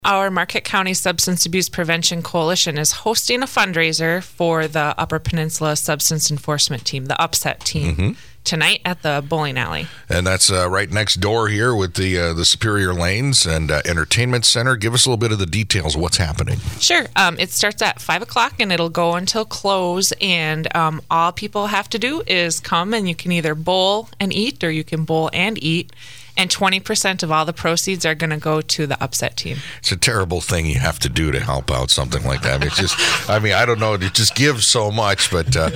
Our Marquette County Substance Abuse Prevention Coalition is hosting a fundraiser for the Upper Peninsula Substance Enforcement Team, the UPSET team, tonight at the bowling alley. And that's right next door here with the Superior Lanes and Entertainment Center. Give us a little bit of the details of what's happening. Sure. It starts at 5 o'clock and it'll go until close. And all people have to do is come, and you can either bowl and eat, or you can bowl and eat. And 20% of all the proceeds are going to go to the UPSET team. It's a terrible thing you have to do to help out something like that. It's just, I don't know, it just gives so much. But, well,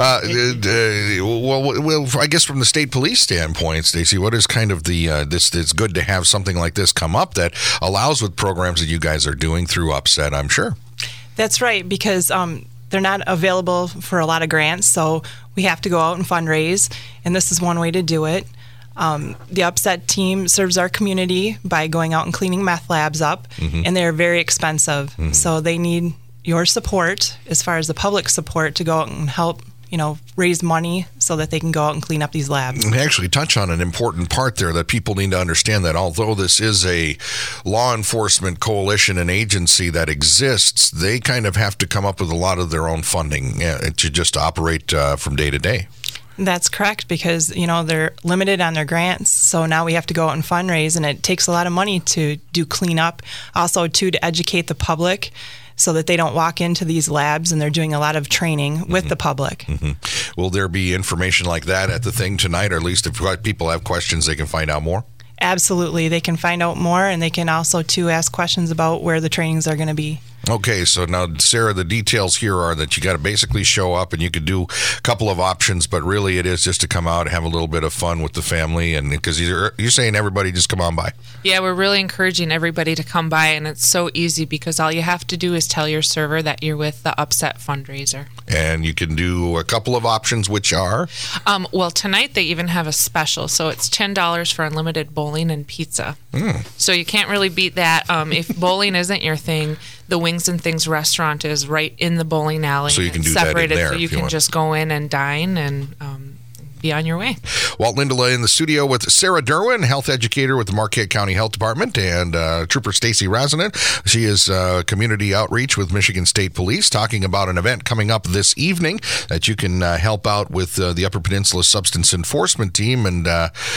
I guess from the state police standpoint, Stacy, what is kind of the, it's good to have something like this come up that allows with programs that you guys are doing through UPSET, I'm sure. That's right, because they're not available for a lot of grants, so we have to go out and fundraise, and this is one way to do it. The UPSET team serves our community by going out and cleaning meth labs up, and they're very expensive. So they need your support, as far as the public support, to go out and help, raise money so that they can go out and clean up these labs. We actually touch on an important part there that people need to understand, that although this is a law enforcement coalition and agency that exists, they kind of have to come up with a lot of their own funding to just operate from day to day. That's correct, because, they're limited on their grants. So now we have to go out and fundraise, and it takes a lot of money to do cleanup. Also, to educate the public so that they don't walk into these labs, and they're doing a lot of training with the public. Will there be information like that at the thing tonight, or at least if people have questions, they can find out more? Absolutely. They can find out more, and they can also, ask questions about where the trainings are going to be. Okay, so now, Sarah, the details here are that you got to basically show up, and you could do a couple of options, but really it is just to come out and have a little bit of fun with the family, and because you're saying everybody just come on by. Yeah, we're really encouraging everybody to come by, and it's so easy because all you have to do is tell your server that you're with the UPSET fundraiser. And you can do a couple of options, which are? Well, tonight they even have a special, so it's $10 for unlimited bowling and pizza. So you can't really beat that. If bowling isn't your thing, the Wings and Things restaurant is right in the bowling alley. So you can do separated, that in there. So you can just go in and dine and be on your way. Walt Lindola in the studio with Sarah Derwin, health educator with the Marquette County Health Department, and Trooper Stacy Razanen. She is community outreach with Michigan State Police, talking about an event coming up this evening that you can help out with the Upper Peninsula Substance Enforcement Team. And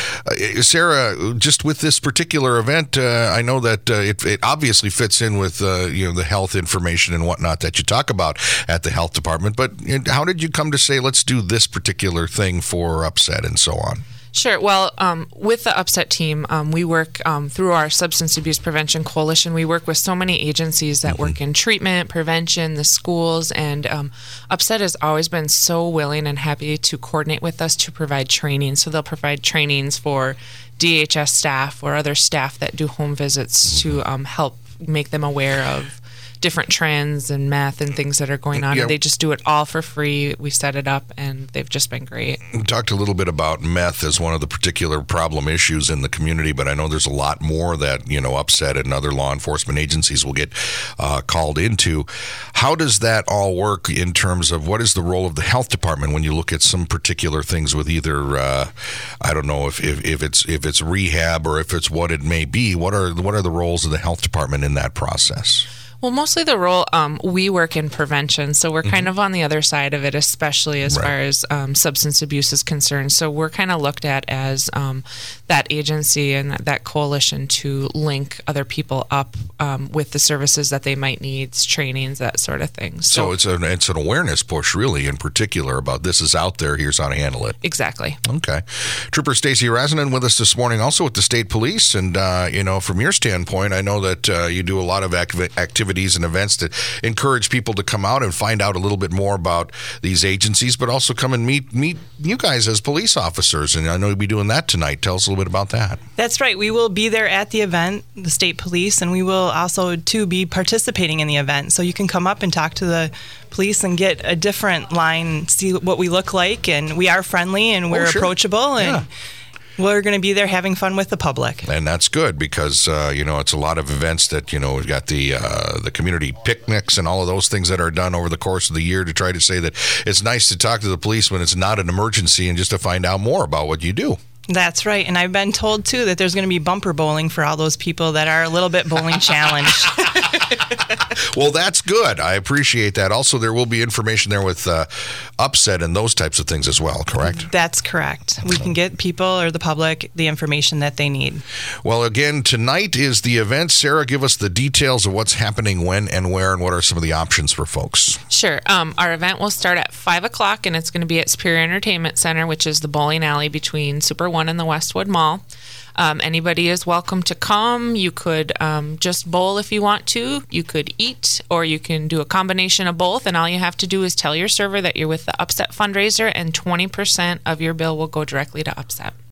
Sarah, just with this particular event, I know that it obviously fits in with the health information and whatnot that you talk about at the health department. But how did you come to say, let's do this particular thing for UPSET and so on? Sure. Well, with the UPSET team, we work through our Substance Abuse Prevention Coalition. We work with so many agencies that work in treatment, prevention, the schools, and UPSET has always been so willing and happy to coordinate with us to provide training. So they'll provide trainings for DHS staff or other staff that do home visits to help make them aware of different trends and meth and things that are going on. Yeah. And they just do it all for free. We set it up, and they've just been great. We talked a little bit about meth as one of the particular problem issues in the community, but I know there's a lot more that, UPSET and other law enforcement agencies will get called into. How does that all work in terms of what is the role of the health department when you look at some particular things with either, I don't know if it's rehab or if it's what it may be, what are the roles of the health department in that process? Well, mostly the role, we work in prevention, so we're kind of on the other side of it, especially as far as substance abuse is concerned. So we're kind of looked at as that agency and that coalition to link other people up with the services that they might need, trainings, that sort of thing. So it's an awareness push, really, in particular, about this is out there, here's how to handle it. Exactly. Okay. Trooper Stacy Razanen with us this morning, also with the state police. And, from your standpoint, I know that you do a lot of activities and events to encourage people to come out and find out a little bit more about these agencies, but also come and meet you guys as police officers. And I know you'll be doing that tonight. Tell us a little bit about that. That's right. We will be there at the event, the state police, and we will also, too, be participating in the event. So you can come up and talk to the police and get a different line, see what we look like. And we are friendly and we're approachable. And we're going to be there having fun with the public. And that's good because, it's a lot of events that, we've got the community picnics and all of those things that are done over the course of the year to try to say that it's nice to talk to the police when it's not an emergency and just to find out more about what you do. That's right. And I've been told, too, that there's going to be bumper bowling for all those people that are a little bit bowling challenged. Well, that's good. I appreciate that. Also, there will be information there with upset and those types of things as well, correct? That's correct. We can get people or the public the information that they need. Well, again, tonight is the event. Sarah, give us the details of what's happening when and where and what are some of the options for folks. Sure. Our event will start at 5 o'clock, and it's going to be at Superior Entertainment Center, which is the bowling alley between Super One and the Westwood Mall. Anybody is welcome to come. You could just bowl if you want to. You could eat, or you can do a combination of both. And all you have to do is tell your server that you're with the Upset fundraiser, and 20% of your bill will go directly to Upset.